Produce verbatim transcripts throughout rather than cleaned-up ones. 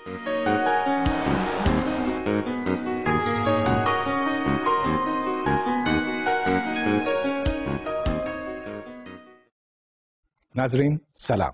ناظرین سلام.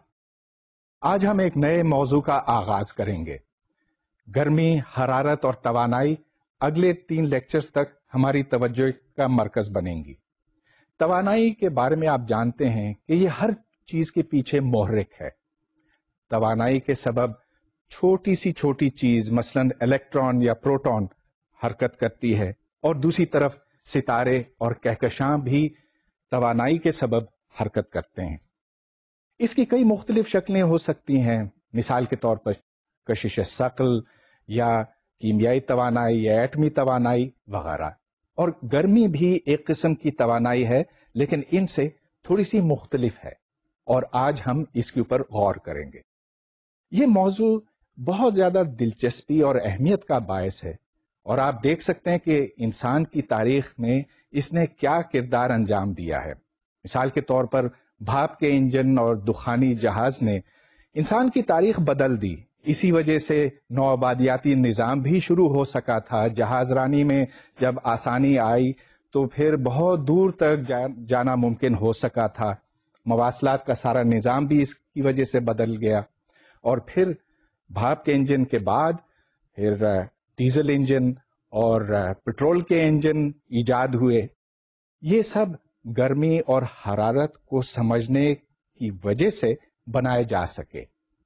آج ہم ایک نئے موضوع کا آغاز کریں گے. گرمی، حرارت اور توانائی اگلے تین لیکچرز تک ہماری توجہ کا مرکز بنیں گی. توانائی کے بارے میں آپ جانتے ہیں کہ یہ ہر چیز کے پیچھے محرک ہے. توانائی کے سبب چھوٹی سی چھوٹی چیز مثلاً الیکٹران یا پروٹون حرکت کرتی ہے، اور دوسری طرف ستارے اور کہکشاں بھی توانائی کے سبب حرکت کرتے ہیں. اس کی کئی مختلف شکلیں ہو سکتی ہیں، مثال کے طور پر کشش ثقل یا کیمیائی توانائی یا ایٹمی توانائی وغیرہ. اور گرمی بھی ایک قسم کی توانائی ہے، لیکن ان سے تھوڑی سی مختلف ہے، اور آج ہم اس کے اوپر غور کریں گے. یہ موضوع بہت زیادہ دلچسپی اور اہمیت کا باعث ہے، اور آپ دیکھ سکتے ہیں کہ انسان کی تاریخ میں اس نے کیا کردار انجام دیا ہے. مثال کے طور پر بھاپ کے انجن اور دخانی جہاز نے انسان کی تاریخ بدل دی. اسی وجہ سے نوآبادیاتی نظام بھی شروع ہو سکا تھا. جہاز رانی میں جب آسانی آئی تو پھر بہت دور تک جانا ممکن ہو سکا تھا. مواصلات کا سارا نظام بھی اس کی وجہ سے بدل گیا. اور پھر بھاپ کے انجن کے بعد پھر ڈیزل انجن اور پٹرول کے انجن ایجاد ہوئے. یہ سب گرمی اور حرارت کو سمجھنے کی وجہ سے بنائے جا سکے.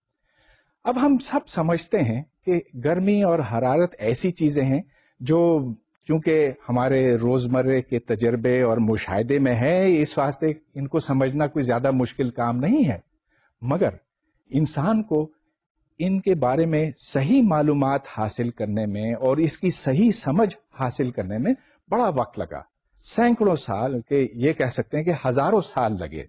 اب ہم سب سمجھتے ہیں کہ گرمی اور حرارت ایسی چیزیں ہیں جو چونکہ ہمارے روزمرہ کے تجربے اور مشاہدے میں ہے، اس واسطے ان کو سمجھنا کوئی زیادہ مشکل کام نہیں ہے. مگر انسان کو ان کے بارے میں صحیح معلومات حاصل کرنے میں اور اس کی صحیح سمجھ حاصل کرنے میں بڑا وقت لگا. سینکڑوں سال کے یہ کہہ سکتے ہیں کہ ہزاروں سال لگے.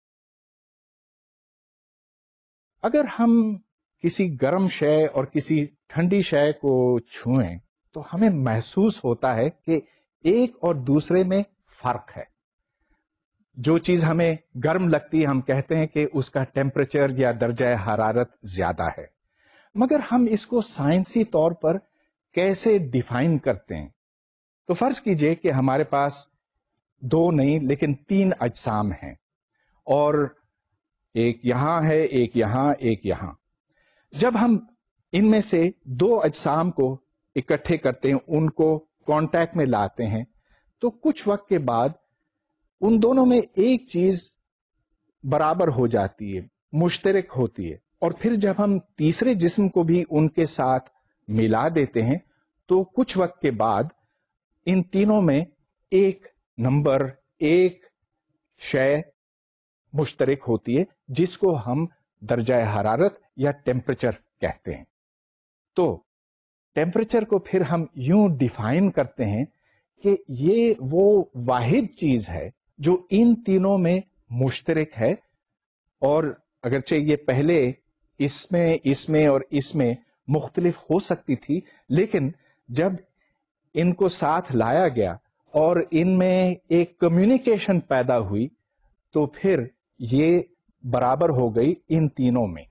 اگر ہم کسی گرم شے اور کسی ٹھنڈی شے کو چھوئیں تو ہمیں محسوس ہوتا ہے کہ ایک اور دوسرے میں فرق ہے. جو چیز ہمیں گرم لگتی ہے ہم کہتے ہیں کہ اس کا ٹیمپریچر یا درجہ حرارت زیادہ ہے. مگر ہم اس کو سائنسی طور پر کیسے ڈیفائن کرتے ہیں؟ تو فرض کیجئے کہ ہمارے پاس دو نہیں لیکن تین اجسام ہیں، اور ایک یہاں ہے، ایک یہاں، ایک یہاں. جب ہم ان میں سے دو اجسام کو اکٹھے کرتے ہیں، ان کو کانٹیکٹ میں لاتے ہیں، تو کچھ وقت کے بعد ان دونوں میں ایک چیز برابر ہو جاتی ہے، مشترک ہوتی ہے. اور پھر جب ہم تیسرے جسم کو بھی ان کے ساتھ ملا دیتے ہیں تو کچھ وقت کے بعد ان تینوں میں ایک نمبر، ایک شے مشترک ہوتی ہے، جس کو ہم درجہ حرارت یا ٹیمپریچر کہتے ہیں. تو ٹیمپریچر کو پھر ہم یوں ڈیفائن کرتے ہیں کہ یہ وہ واحد چیز ہے جو ان تینوں میں مشترک ہے. اور اگرچہ یہ پہلے اس میں اس میں اور اس میں مختلف ہو سکتی تھی، لیکن جب ان کو ساتھ لایا گیا اور ان میں ایک کمیونیکیشن پیدا ہوئی تو پھر یہ برابر ہو گئی ان تینوں میں.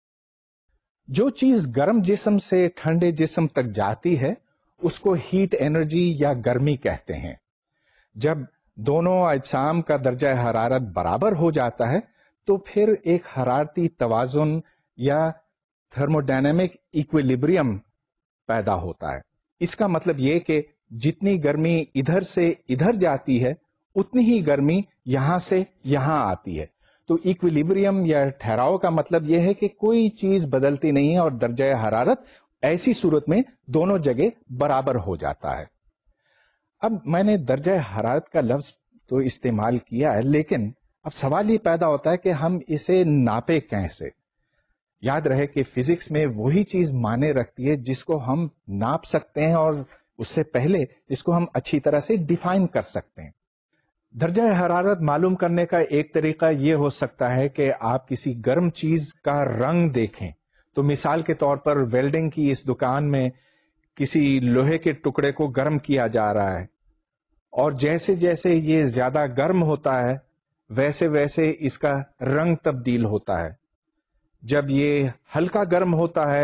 جو چیز گرم جسم سے ٹھنڈے جسم تک جاتی ہے اس کو ہیٹ انرجی یا گرمی کہتے ہیں. جب دونوں اجسام کا درجہ حرارت برابر ہو جاتا ہے تو پھر ایک حرارتی توازن یا تھرموڈائنامک ایکویلیبریم پیدا ہوتا ہے. اس کا مطلب یہ کہ جتنی گرمی ادھر سے ادھر جاتی ہے اتنی ہی گرمی یہاں سے یہاں آتی ہے. تو ایکویلیبریم یا ٹھہراؤ کا مطلب یہ ہے کہ کوئی چیز بدلتی نہیں ہے اور درجہ حرارت ایسی صورت میں دونوں جگہ برابر ہو جاتا ہے. اب میں نے درجہ حرارت کا لفظ تو استعمال کیا ہے، لیکن اب سوال یہ پیدا ہوتا ہے کہ ہم اسے ناپے کیسے؟ یاد رہے کہ فزکس میں وہی چیز معنی رکھتی ہے جس کو ہم ناپ سکتے ہیں، اور اس سے پہلے اس کو ہم اچھی طرح سے ڈیفائن کر سکتے ہیں. درجہ حرارت معلوم کرنے کا ایک طریقہ یہ ہو سکتا ہے کہ آپ کسی گرم چیز کا رنگ دیکھیں. تو مثال کے طور پر ویلڈنگ کی اس دکان میں کسی لوہے کے ٹکڑے کو گرم کیا جا رہا ہے، اور جیسے جیسے یہ زیادہ گرم ہوتا ہے ویسے ویسے اس کا رنگ تبدیل ہوتا ہے. جب یہ ہلکا گرم ہوتا ہے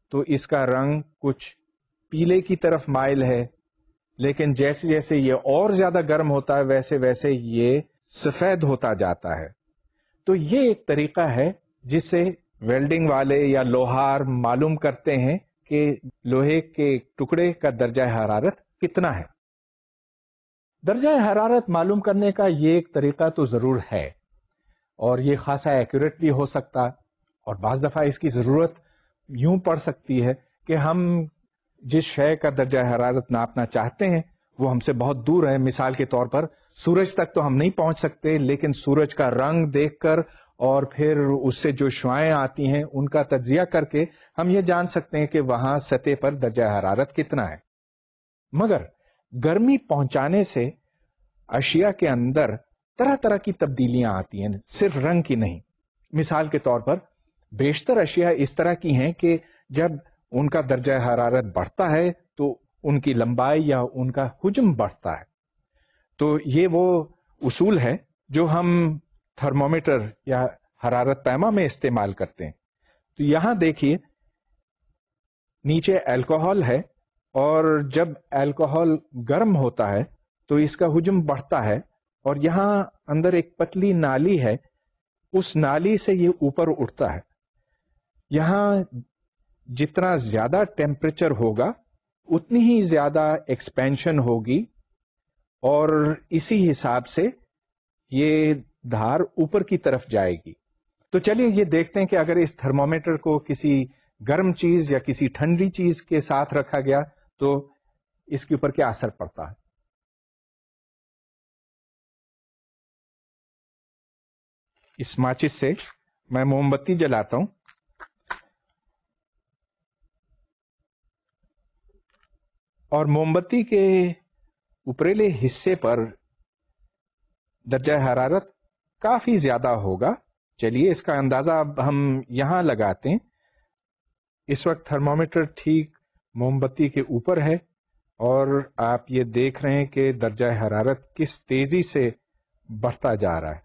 تو اس کا رنگ کچھ پیلے کی طرف مائل ہے، لیکن جیسے جیسے یہ اور زیادہ گرم ہوتا ہے ویسے ویسے یہ سفید ہوتا جاتا ہے. تو یہ ایک طریقہ ہے جس سے ویلڈنگ والے یا لوہار معلوم کرتے ہیں کہ لوہے کے ٹکڑے کا درجہ حرارت کتنا ہے. درجہ حرارت معلوم کرنے کا یہ ایک طریقہ تو ضرور ہے، اور یہ خاصا ایکوریٹ بھی ہو سکتا، اور بعض دفعہ اس کی ضرورت یوں پڑ سکتی ہے کہ ہم جس شے کا درجہ حرارت ناپنا چاہتے ہیں وہ ہم سے بہت دور ہے. مثال کے طور پر سورج تک تو ہم نہیں پہنچ سکتے، لیکن سورج کا رنگ دیکھ کر اور پھر اس سے جو شعاعیں آتی ہیں ان کا تجزیہ کر کے ہم یہ جان سکتے ہیں کہ وہاں سطح پر درجہ حرارت کتنا ہے. مگر گرمی پہنچانے سے اشیاء کے اندر طرح طرح کی تبدیلیاں آتی ہیں، صرف رنگ کی نہیں. مثال کے طور پر بیشتر اشیاء اس طرح کی ہیں کہ جب ان کا درجہ حرارت بڑھتا ہے تو ان کی لمبائی یا ان کا حجم بڑھتا ہے. تو یہ وہ اصول ہے جو ہم تھرمومیٹر یا حرارت پیما میں استعمال کرتے ہیں. تو یہاں دیکھیے نیچے الکوہول ہے، اور جب الکوہول گرم ہوتا ہے تو اس کا حجم بڑھتا ہے، اور یہاں اندر ایک پتلی نالی ہے، اس نالی سے یہ اوپر اٹھتا ہے. یہاں جتنا زیادہ ٹیمپریچر ہوگا اتنی ہی زیادہ ایکسپینشن ہوگی، اور اسی حساب سے یہ دھار اوپر کی طرف جائے گی. تو چلیے یہ دیکھتے ہیں کہ اگر اس تھرمومیٹر کو کسی گرم چیز یا کسی ٹھنڈی چیز کے ساتھ رکھا گیا تو اس کے اوپر کیا اثر پڑتا ہے. اس ماچس سے میں موم بتی جلاتا ہوں، اور موم بتی کے اوپریلے حصے پر درجہ حرارت کافی زیادہ ہوگا. چلیے اس کا اندازہ اب ہم یہاں لگاتے ہیں. اس وقت تھرمومیٹر ٹھیک موم بتی کے اوپر ہے، اور آپ یہ دیکھ رہے ہیں کہ درجہ حرارت کس تیزی سے بڑھتا جا رہا ہے.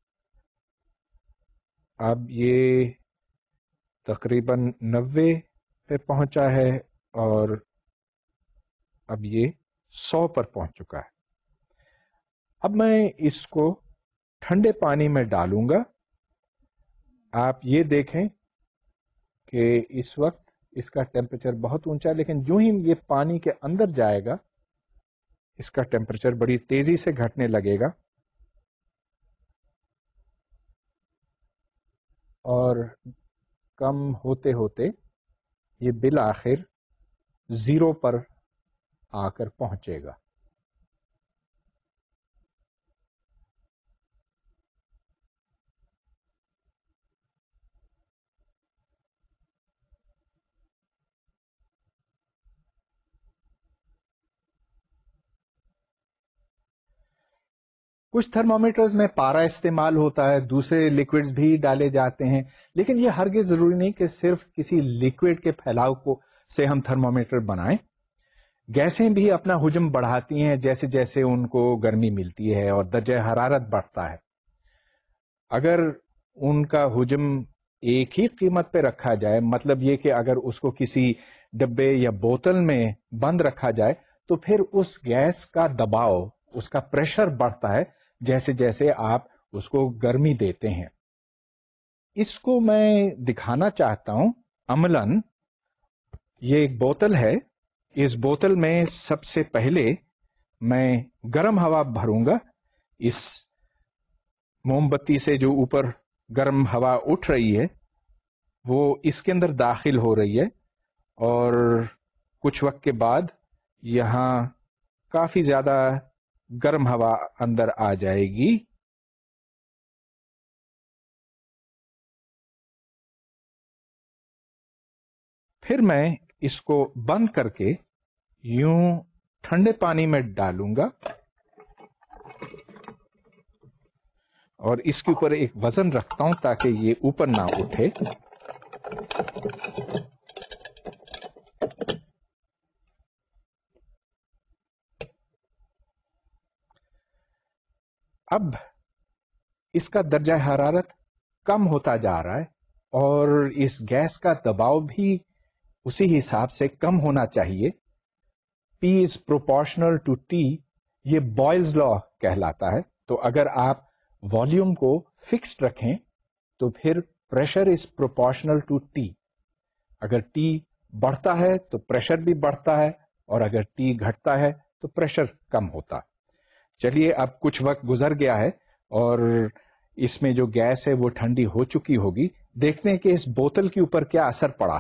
اب یہ تقریباً نوے پہ پہنچا ہے، اور اب یہ سو پر پہنچ چکا ہے. اب میں اس کو ٹھنڈے پانی میں ڈالوں گا. آپ یہ دیکھیں کہ اس وقت اس کا ٹیمپریچر بہت اونچا ہے، لیکن جو ہی یہ پانی کے اندر جائے گا اس کا ٹیمپریچر بڑی تیزی سے گھٹنے لگے گا، اور کم ہوتے ہوتے یہ بالآخر زیرو پر آ کر پہنچے گا. کچھ تھرمومیٹرز میں پارا استعمال ہوتا ہے، دوسرے لیکوڈز بھی ڈالے جاتے ہیں، لیکن یہ ہرگز ضروری نہیں کہ صرف کسی لیکوڈ کے پھیلاؤ کو سے ہم تھرمومیٹر بنائیں. گیسیں بھی اپنا حجم بڑھاتی ہیں جیسے جیسے ان کو گرمی ملتی ہے اور درجہ حرارت بڑھتا ہے. اگر ان کا حجم ایک ہی قیمت پہ رکھا جائے، مطلب یہ کہ اگر اس کو کسی ڈبے یا بوتل میں بند رکھا جائے تو پھر اس گیس کا دباؤ، اس کا پریشر بڑھتا ہے جیسے جیسے آپ اس کو گرمی دیتے ہیں. اس کو میں دکھانا چاہتا ہوں عملاً. یہ ایک بوتل ہے، اس بوتل میں سب سے پہلے میں گرم ہوا بھروں گا. اس موم بتی سے جو اوپر گرم ہوا اٹھ رہی ہے وہ اس کے اندر داخل ہو رہی ہے، اور کچھ وقت کے بعد یہاں کافی زیادہ گرم ہوا اندر آ جائے گی. پھر میں اس کو بند کر کے یوں ٹھنڈے پانی میں ڈالوں گا، اور اس کے اوپر ایک وزن رکھتا ہوں تاکہ یہ اوپر نہ اٹھے. اب اس کا درجہ حرارت کم ہوتا جا رہا ہے، اور اس گیس کا دباؤ بھی اسی حساب سے کم ہونا چاہیے. P is proportional to T, یہ بوائلز لا کہلاتا ہے. تو اگر آپ والیوم کو فکسڈ رکھیں تو پھر pressure is proportional to T. اگر ٹی بڑھتا ہے تو پریشر بھی بڑھتا ہے, اور اگر ٹی گھٹتا ہے تو پریشر کم ہوتا. چلیے اب کچھ وقت گزر گیا ہے اور اس میں جو گیس ہے وہ ٹھنڈی ہو چکی ہوگی. دیکھتے ہیں کہ اس بوتل کے اوپر کیا اثر پڑا.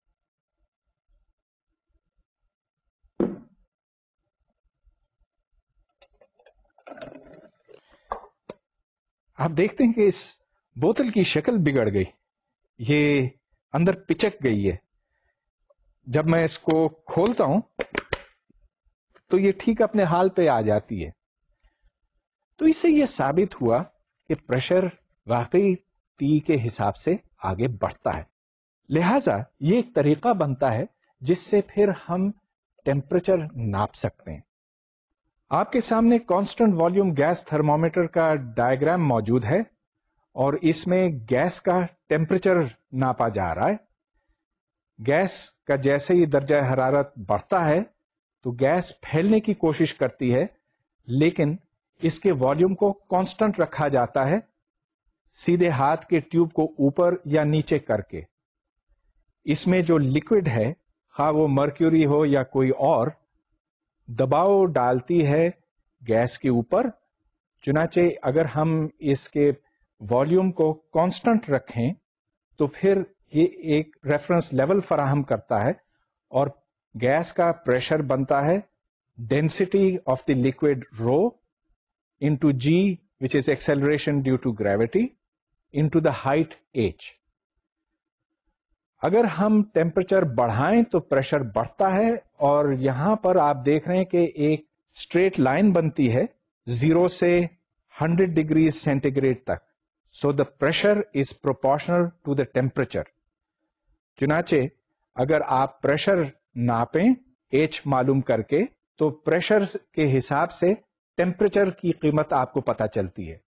آپ دیکھتے ہیں کہ اس بوتل کی شکل بگڑ گئی, یہ اندر پچک گئی ہے. جب میں اس کو کھولتا ہوں تو یہ ٹھیک اپنے حال پہ آ جاتی ہے. تو اس سے یہ ثابت ہوا کہ پریشر واقعی ٹی کے حساب سے آگے بڑھتا ہے. لہذا یہ ایک طریقہ بنتا ہے جس سے پھر ہم ٹیمپریچر ناپ سکتے ہیں. آپ کے سامنے کانسٹنٹ والیوم گیس تھرمومیٹر کا ڈائیگرام موجود ہے اور اس میں گیس کا ٹیمپریچر ناپا جا رہا ہے. گیس کا جیسے ہی درجہ حرارت بڑھتا ہے تو گیس پھیلنے کی کوشش کرتی ہے, لیکن اس کے والیوم کو کانسٹنٹ رکھا جاتا ہے سیدھے ہاتھ کے ٹیوب کو اوپر یا نیچے کر کے. اس میں جو لکوڈ ہے, خواہ وہ مرکیوری ہو یا کوئی اور, دباؤ ڈالتی ہے گیس کے اوپر. چنانچہ اگر ہم اس کے والیوم کو کانسٹنٹ رکھیں تو پھر یہ ایک ریفرنس لیول فراہم کرتا ہے اور گیس کا پریشر بنتا ہے density of the liquid rho into g which is acceleration due to gravity into the height h. اگر ہم ٹیمپریچر بڑھائیں تو پریشر بڑھتا ہے, اور یہاں پر آپ دیکھ رہے ہیں کہ ایک اسٹریٹ لائن بنتی ہے زیرو سے ہنڈریڈ ڈگریز سینٹی گریڈ تک. So the pressure is proportional to the temperature. چنانچہ اگر آپ پریشر ناپیں ایچ معلوم کر کے تو پریشر کے حساب سے ٹیمپریچر کی قیمت آپ کو پتہ چلتی ہے.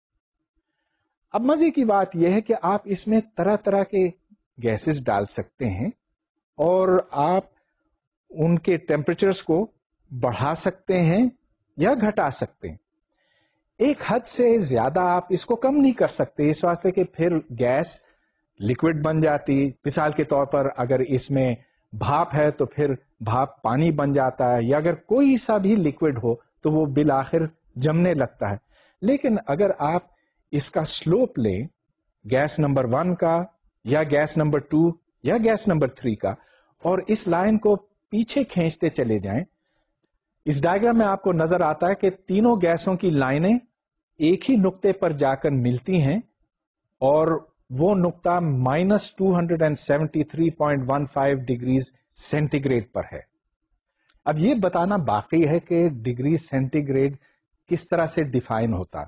اب مزے کی بات یہ ہے کہ آپ اس میں طرح طرح کے گیسز ڈال سکتے ہیں اور آپ ان کے ٹیمپریچرز کو بڑھا سکتے ہیں یا گھٹا سکتے ہیں. ایک حد سے زیادہ آپ اس کو کم نہیں کر سکتے, اس واسطے کہ پھر گیس لکوڈ بن جاتی. مثال کے طور پر اگر اس میں بھاپ ہے تو پھر بھاپ پانی بن جاتا ہے, یا اگر کوئی سا بھی لکوڈ ہو تو وہ بالآخر جمنے لگتا ہے. لیکن اگر آپ اس کا سلوپ لیں گیس نمبر ون کا یا گیس نمبر ٹو یا گیس نمبر تھری کا, اور اس لائن کو پیچھے کھینچتے چلے جائیں, اس ڈائیگرام میں آپ کو نظر آتا ہے کہ تینوں گیسوں کی لائنیں ایک ہی نقطے پر جا کر ملتی ہیں, اور وہ نقطہ minus two hundred and seventy three point one five degrees centigrade پر ہے. اب یہ بتانا باقی ہے کہ ڈگری سینٹی گریڈ کس طرح سے ڈیفائن ہوتا.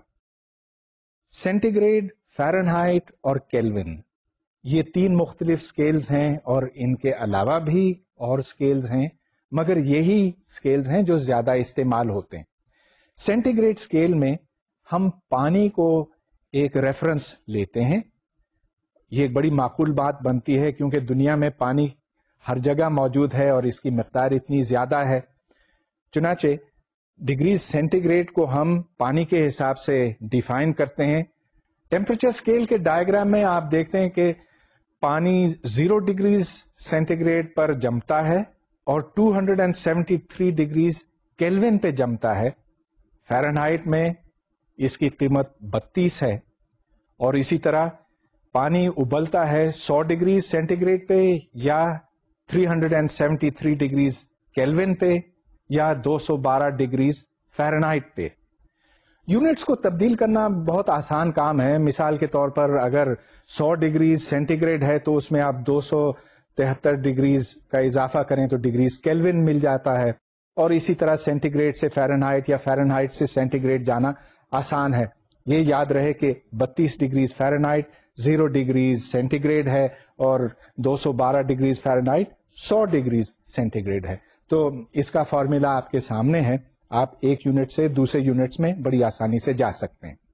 سینٹی گریڈ, فیرن ہائٹ اور کیلوین, یہ تین مختلف سکیلز ہیں, اور ان کے علاوہ بھی اور سکیلز ہیں, مگر یہی سکیلز ہیں جو زیادہ استعمال ہوتے ہیں. سینٹی گریڈ سکیل میں ہم پانی کو ایک ریفرنس لیتے ہیں. یہ ایک بڑی معقول بات بنتی ہے کیونکہ دنیا میں پانی ہر جگہ موجود ہے اور اس کی مقدار اتنی زیادہ ہے. چنانچہ ڈگری سینٹی گریڈ کو ہم پانی کے حساب سے ڈیفائن کرتے ہیں. ٹیمپریچر اسکیل کے ڈائیگرام میں آپ دیکھتے ہیں کہ پانی زیرو ڈگریز سینٹی گریڈ پر جمتا ہے اور two hundred and seventy three degrees Kelvin پہ جمتا ہے. فیرن ہائٹ میں اس کی قیمت بتیس ہے, اور اسی طرح پانی ابلتا ہے سو ڈگری سینٹی گریڈ پہ یا three hundred and seventy three degrees Kelvin پہ یا دو سو بارہ ڈگریز فیرن ہائٹ پہ. یونٹس کو تبدیل کرنا بہت آسان کام ہے. مثال کے طور پر اگر سو ڈگریز سینٹی گریڈ ہے تو اس میں آپ دو سو تہتر ڈگریز کا اضافہ کریں تو ڈگریز کیلوین مل جاتا ہے, اور اسی طرح سینٹی گریڈ سے فیرن ہائٹ یا فیرن ہائٹ سے سینٹی گریڈ جانا آسان ہے. یہ یاد رہے کہ بتیس degrees Fahrenheit zero degrees centigrade ہے, اور دو سو بارہ ڈگریز فیرن ہائٹ سو ڈگریز سینٹی گریڈ ہے. تو اس کا فارمولا آپ کے سامنے ہے, آپ ایک یونٹ سے دوسرے یونٹس میں بڑی آسانی سے جا سکتے ہیں.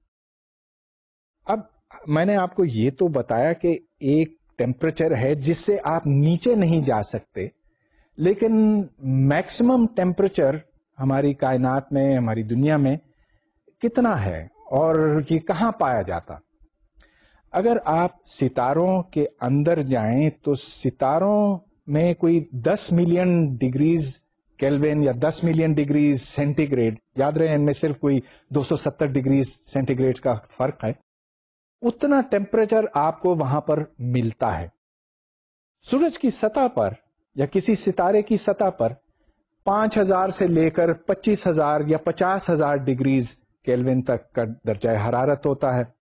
اب میں نے آپ کو یہ تو بتایا کہ ایک ٹیمپریچر ہے جس سے آپ نیچے نہیں جا سکتے, لیکن میکسیمم ٹیمپریچر ہماری کائنات میں, ہماری دنیا میں کتنا ہے اور یہ کہاں پایا جاتا؟ اگر آپ ستاروں کے اندر جائیں تو ستاروں میں کوئی دس ملین ڈگریز کیلوین یا دس ملین ڈگریز سینٹی گریڈ, یاد رہے ان میں صرف کوئی دو سو ستر ڈگریز سینٹی گریڈ کا فرق ہے, اتنا ٹیمپریچر آپ کو وہاں پر ملتا ہے. سورج کی سطح پر یا کسی ستارے کی سطح پر پانچ ہزار سے لے کر پچیس ہزار یا پچاس ہزار ڈگریز کیلوین تک کا درجہ حرارت ہوتا ہے.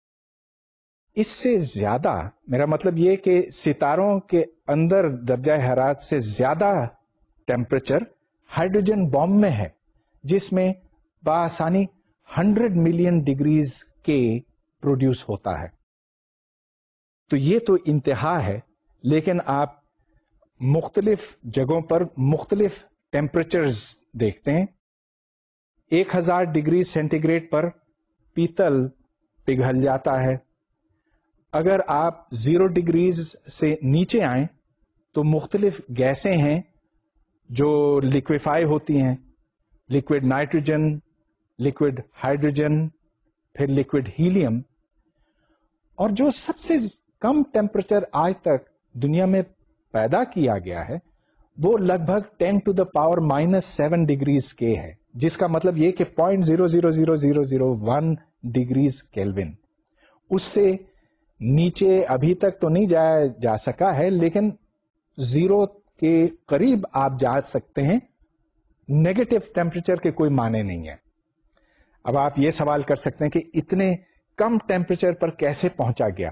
اس سے زیادہ, میرا مطلب یہ کہ ستاروں کے اندر درجہ حرارت سے زیادہ ٹیمپریچر ہائیڈروجن بام میں ہے, جس میں بآسانی ہنڈریڈ ملین ڈگریز کے پروڈیوس ہوتا ہے. تو یہ تو انتہا ہے, لیکن آپ مختلف جگہوں پر مختلف ٹیمپریچرز دیکھتے ہیں. ایک ہزار ڈگری سینٹی گریڈ پر پیتل پگھل جاتا ہے. اگر آپ زیرو ڈگریز سے نیچے آئیں تو مختلف گیسیں ہیں جو لیکویفائی ہوتی ہیں, لکوڈ نائٹروجن, لکوڈ ہائیڈروجن, پھر لکوڈ ہیلیم. اور جو سب سے کم ٹیمپریچر آج تک دنیا میں پیدا کیا گیا ہے وہ لگ بھگ ten to the power minus seven degrees کے ہے, جس کا مطلب یہ کہ point zero zero zero zero zero one degrees Kelvin. اس سے نیچے ابھی تک تو نہیں جایا جا سکا ہے, لیکن زیرو کے قریب آپ جا سکتے ہیں. نیگیٹو ٹیمپریچر کے کوئی معنی نہیں ہے. اب آپ یہ سوال کر سکتے ہیں کہ اتنے کم ٹیمپریچر پر کیسے پہنچا گیا؟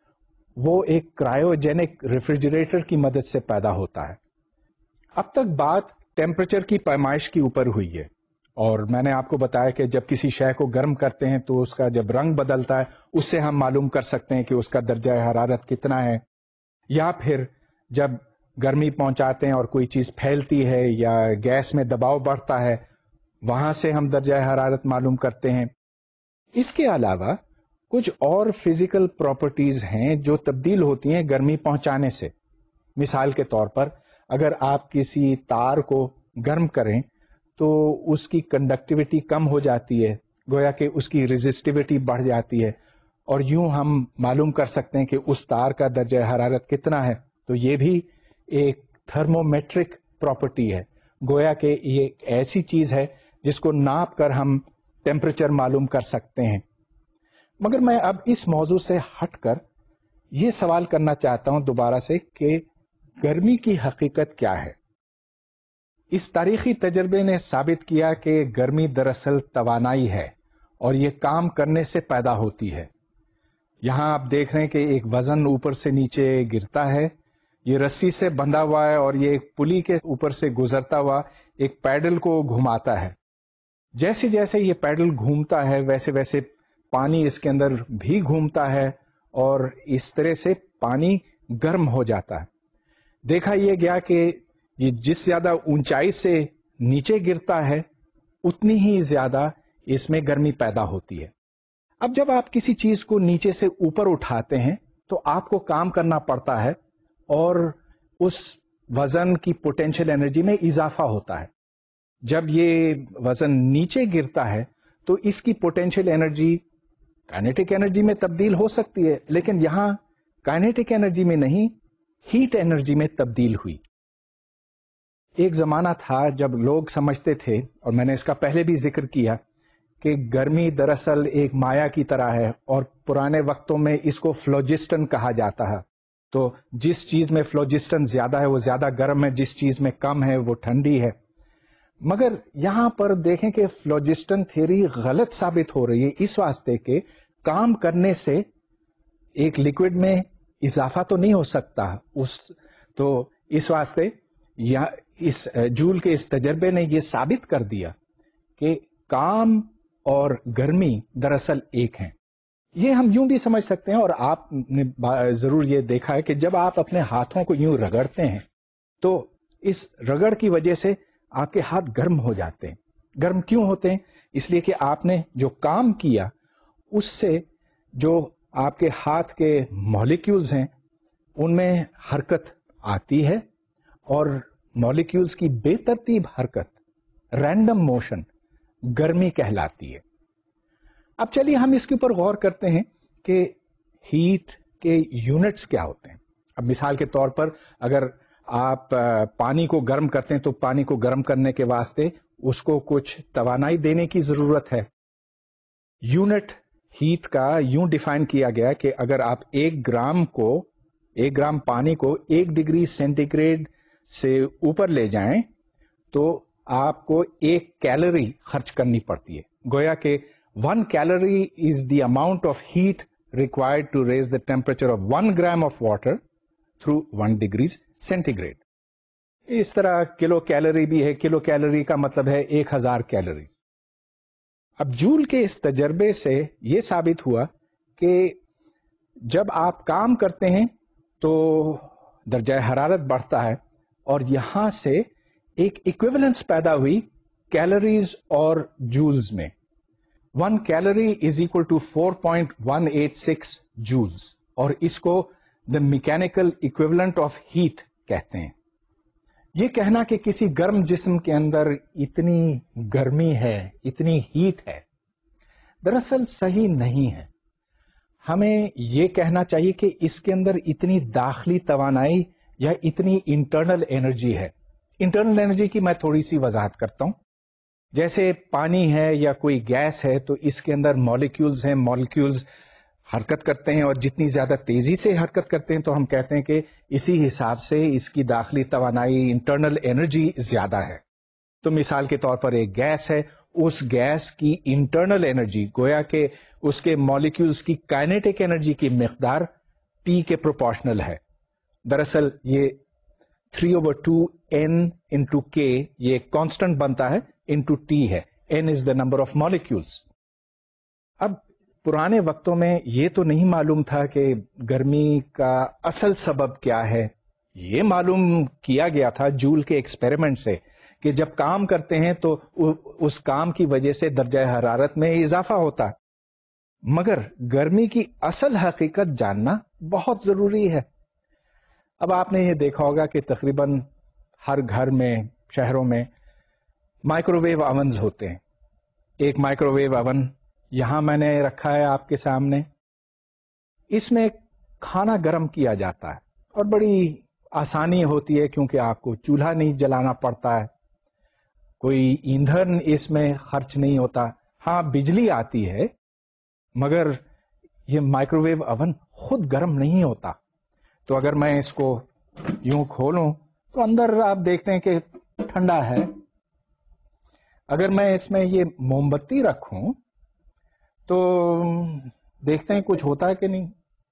وہ ایک کرائیوجینک ریفریجریٹر کی مدد سے پیدا ہوتا ہے. اب تک بات ٹیمپریچر کی پیمائش کی اوپر ہوئی ہے, اور میں نے آپ کو بتایا کہ جب کسی شے کو گرم کرتے ہیں تو اس کا جب رنگ بدلتا ہے اس سے ہم معلوم کر سکتے ہیں کہ اس کا درجہ حرارت کتنا ہے. یا پھر جب گرمی پہنچاتے ہیں اور کوئی چیز پھیلتی ہے یا گیس میں دباؤ بڑھتا ہے, وہاں سے ہم درجہ حرارت معلوم کرتے ہیں. اس کے علاوہ کچھ اور فزیکل پراپرٹیز ہیں جو تبدیل ہوتی ہیں گرمی پہنچانے سے. مثال کے طور پر اگر آپ کسی تار کو گرم کریں تو اس کی کنڈکٹیوٹی کم ہو جاتی ہے, گویا کہ اس کی ریزسٹیوٹی بڑھ جاتی ہے, اور یوں ہم معلوم کر سکتے ہیں کہ اس تار کا درجہ حرارت کتنا ہے. تو یہ بھی ایک تھرمومیٹرک پراپرٹی ہے, گویا کہ یہ ایک ایسی چیز ہے جس کو ناپ کر ہم ٹیمپریچر معلوم کر سکتے ہیں. مگر میں اب اس موضوع سے ہٹ کر یہ سوال کرنا چاہتا ہوں دوبارہ سے کہ گرمی کی حقیقت کیا ہے؟ اس تاریخی تجربے نے ثابت کیا کہ گرمی دراصل توانائی ہے اور یہ کام کرنے سے پیدا ہوتی ہے. یہاں آپ دیکھ رہے ہیں کہ ایک وزن اوپر سے نیچے گرتا ہے, یہ رسی سے بندھا ہوا ہے اور یہ ایک پلی کے اوپر سے گزرتا ہوا ایک پیڈل کو گھماتا ہے. جیسے جیسے یہ پیڈل گھومتا ہے ویسے ویسے پانی اس کے اندر بھی گھومتا ہے اور اس طرح سے پانی گرم ہو جاتا ہے. دیکھا یہ گیا کہ یہ جس زیادہ اونچائی سے نیچے گرتا ہے اتنی ہی زیادہ اس میں گرمی پیدا ہوتی ہے. اب جب آپ کسی چیز کو نیچے سے اوپر اٹھاتے ہیں تو آپ کو کام کرنا پڑتا ہے اور اس وزن کی پوٹینشیل انرجی میں اضافہ ہوتا ہے. جب یہ وزن نیچے گرتا ہے تو اس کی پوٹینشیل انرجی کائنیٹک انرجی میں تبدیل ہو سکتی ہے, لیکن یہاں کائنیٹک انرجی میں نہیں, ہیٹ انرجی میں تبدیل ہوئی. ایک زمانہ تھا جب لوگ سمجھتے تھے, اور میں نے اس کا پہلے بھی ذکر کیا, کہ گرمی دراصل ایک مایا کی طرح ہے, اور پرانے وقتوں میں اس کو فلوجسٹن کہا جاتا ہے. تو جس چیز میں فلوجسٹن زیادہ ہے وہ زیادہ گرم ہے, جس چیز میں کم ہے وہ ٹھنڈی ہے. مگر یہاں پر دیکھیں کہ فلوجسٹن تھیوری غلط ثابت ہو رہی ہے, اس واسطے کہ کام کرنے سے ایک لکوڈ میں اضافہ تو نہیں ہو سکتا. اس تو اس واسطے یا اس جول کے اس تجربے نے یہ ثابت کر دیا کہ کام اور گرمی دراصل ایک ہیں. یہ ہم یوں بھی سمجھ سکتے ہیں, اور آپ نے ضرور یہ دیکھا ہے کہ جب آپ اپنے ہاتھوں کو یوں رگڑتے ہیں تو اس رگڑ کی وجہ سے آپ کے ہاتھ گرم ہو جاتے ہیں. گرم کیوں ہوتے ہیں؟ اس لیے کہ آپ نے جو کام کیا اس سے جو آپ کے ہاتھ کے مالیکیولز ہیں ان میں حرکت آتی ہے, اور मॉलिक्यूल्स की बेतरतीब हरकत, रैंडम मोशन, गर्मी कहलाती है। अब चलिए हम इसके ऊपर गौर करते हैं कि हीट के यूनिट्स क्या होते हैं। अब मिसाल के तौर पर अगर आप पानी को गर्म करते हैं तो पानी को गर्म करने के वास्ते उसको कुछ तवानाई देने की जरूरत है। यूनिट हीट का यूं डिफाइन किया गया कि अगर आप एक ग्राम को एक ग्राम पानी को एक डिग्री सेंटीग्रेड से ऊपर ले जाएं तो आपको एक कैलोरी खर्च करनी पड़ती है। गोया कि one calorie is the amount of heat required to raise the temperature of one gram of water through one degree centigrade. इस तरह किलो कैलोरी भी है। किलो कैलोरी का मतलब है एक हजार कैलोरी। अब जूल के इस तजर्बे से यह साबित हुआ कि जब आप काम करते हैं तो दर्जा हरारत बढ़ता है और यहां से एक इक्विवेलेंस पैदा हुई कैलोरीज और जूल्स में। One calorie is equal to four point one eight six joules और इसको the mechanical equivalent of heat कहते हैं। यह कहना कि किसी गर्म जिस्म के अंदर इतनी गर्मी है, इतनी हीट है, दरअसल सही नहीं है। हमें यह कहना चाहिए कि इसके अंदर इतनी दाखिली तवानाई या इतनी इंटरनल एनर्जी है। इंटरनल एनर्जी की मैं थोड़ी सी वजाहत करता हूं। जैसे पानी है या कोई गैस है तो इसके अंदर मॉलिक्यूल्स हैं, मॉलिक्यूल्स हरकत करते हैं और जितनी ज्यादा तेजी से हरकत करते हैं तो हम कहते हैं कि इसी हिसाब से इसकी दाखिली तवानाई, इंटरनल एनर्जी ज्यादा है। तो मिसाल के तौर पर एक गैस है, उस गैस की इंटरनल एनर्जी गोया के उसके मॉलिक्यूल्स की काइनेटिक एनर्जी की मिकदार T के प्रोपोर्शनल है। दरअसल ये three over two n into k ये कांस्टेंट बनता है, इंटू टी है। N is the number of molecules. अब पुराने वक्तों में ये तो नहीं मालूम था कि गर्मी का असल सबब क्या है। ये मालूम किया गया था जूल के एक्सपेरिमेंट से कि जब काम करते हैं तो उस काम की वजह से दर्जा हरारत में इजाफा होता है। मगर गर्मी की असल हकीकत जानना बहुत जरूरी है। अब आपने ये देखा होगा कि तकरीबन हर घर में, शहरों में माइक्रोवेव अवन्स होते हैं। एक माइक्रोवेव अवन यहां मैंने रखा है आपके सामने। इसमें खाना गर्म किया जाता है और बड़ी आसानी होती है क्योंकि आपको चूल्हा नहीं जलाना पड़ता है, कोई ईंधन इसमें खर्च नहीं होता। हाँ, बिजली आती है मगर ये माइक्रोवेव अवन खुद गर्म नहीं होता। तो अगर मैं इसको यूं खोलूं तो अंदर आप देखते हैं कि ठंडा है। अगर मैं इसमें ये मोमबत्ती रखूं तो देखते हैं कुछ होता है कि नहीं।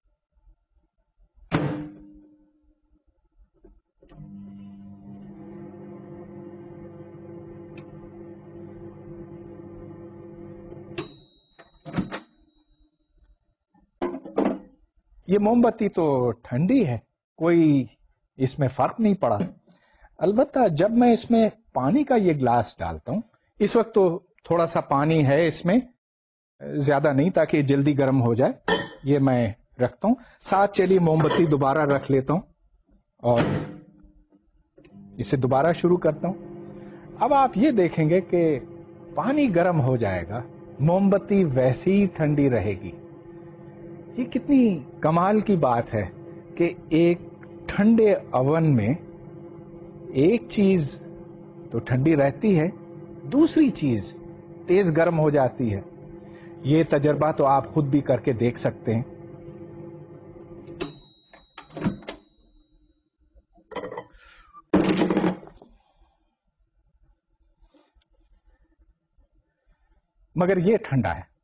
ये मोमबत्ती तो ठंडी है, कोई इसमें फर्क नहीं पड़ा। अलबत्ता जब मैं इसमें पानी का ये ग्लास डालता हूं, इस वक्त तो थोड़ा सा पानी है इसमें, ज्यादा नहीं, ताकि जल्दी गर्म हो जाए। ये मैं रखता हूं साथ। चलिए मोमबत्ती दोबारा रख लेता हूं और इसे दोबारा शुरू करता हूं। अब आप ये देखेंगे कि पानी गर्म हो जाएगा, मोमबत्ती वैसे ही ठंडी रहेगी। ये कितनी कमाल की बात है कि एक ठंडे अवन में एक चीज तो ठंडी रहती है, दूसरी चीज तेज गर्म हो जाती है। ये तजर्बा तो आप खुद भी करके देख सकते हैं। मगर ये ठंडा है।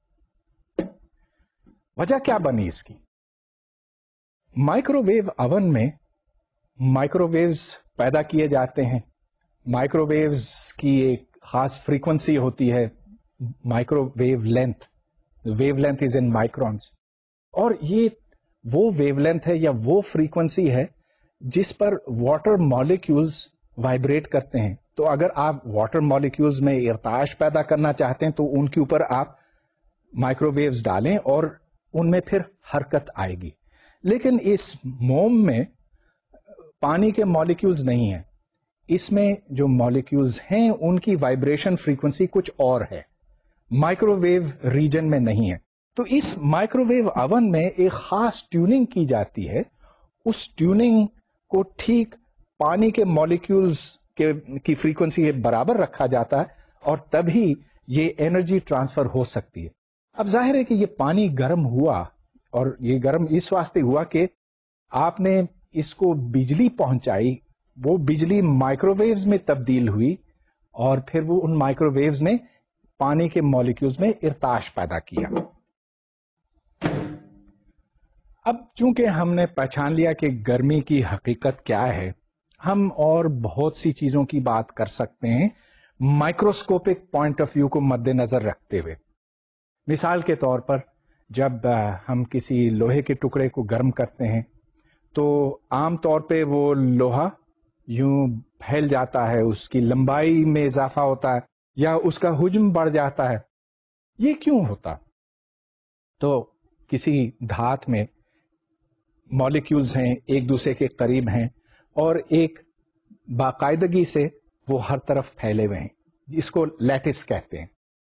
वजह क्या बनी इसकी? माइक्रोवेव अवन में माइक्रोवेव्स पैदा किए जाते हैं। माइक्रोवेव्स की एक खास फ्रीक्वेंसी होती है, microwave length. Wavelength is in microns. और ये वो वेवलेंथ है या वो फ्रीक्वेंसी है जिस पर वाटर मॉलिक्यूल्स वाइब्रेट करते हैं। तो अगर आप वाटर मॉलिक्यूल्स में इर्ताश पैदा करना चाहते हैं तो उनके ऊपर आप माइक्रोवेव्स डालें और उनमें फिर हरकत आएगी। लेकिन इस मोम में पानी के मॉलिक्यूल्स नहीं है, اس میں جو مالیکولز ہیں ان کی وائبریشن فریکوینسی کچھ اور ہے, مائکرو ویو ریجن میں نہیں ہے. تو اس مائکرو ویو اوون میں ایک خاص ٹیوننگ کی جاتی ہے. اس ٹیوننگ کو ٹھیک پانی کے مالیکولز کے کی فریکوینسی کے برابر رکھا جاتا ہے اور تبھی یہ انرجی ٹرانسفر ہو سکتی ہے. اب ظاہر ہے کہ یہ پانی گرم ہوا, اور یہ گرم اس واسطے ہوا کہ آپ نے اس کو بجلی پہنچائی, وہ بجلی مائکرو ویوز میں تبدیل ہوئی اور پھر وہ ان مائکرو ویوز نے پانی کے مالیکولز میں ارتاش پیدا کیا. اب چونکہ ہم نے پہچان لیا کہ گرمی کی حقیقت کیا ہے, ہم اور بہت سی چیزوں کی بات کر سکتے ہیں مائکروسکوپک پوائنٹ آف ویو کو مد نظر رکھتے ہوئے. مثال کے طور پر جب ہم کسی لوہے کے ٹکڑے کو گرم کرتے ہیں تو عام طور پہ وہ لوہا یوں پھیل جاتا ہے, اس کی لمبائی میں اضافہ ہوتا ہے یا اس کا حجم بڑھ جاتا ہے. یہ کیوں ہوتا؟ تو کسی دھات میں مالیکولز ہیں, ایک دوسرے کے قریب ہیں اور ایک باقاعدگی سے وہ ہر طرف پھیلے ہوئے ہیں, جس کو لیٹس کہتے ہیں.